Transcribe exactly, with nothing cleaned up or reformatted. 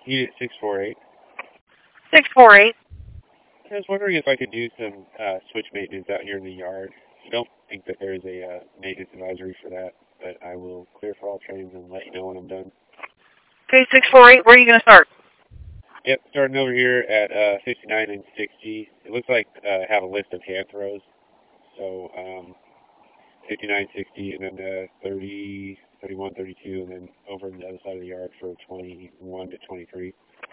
Unit six four eight. six four eight. I was wondering if I could do some uh, switch maintenance out here in the yard. I don't think that there's a uh, maintenance advisory for that, but I will clear for all trains and let you know when I'm done. Okay, six four eight, where are you going to start? Yep, starting over here at uh, fifty-nine and sixty. It looks like uh, I have a list of hand throws. So um, fifty-nine, sixty, and then uh, thirty, thirty-one, thirty-two, and then over on the other side of the yard for twenty-one to twenty-three.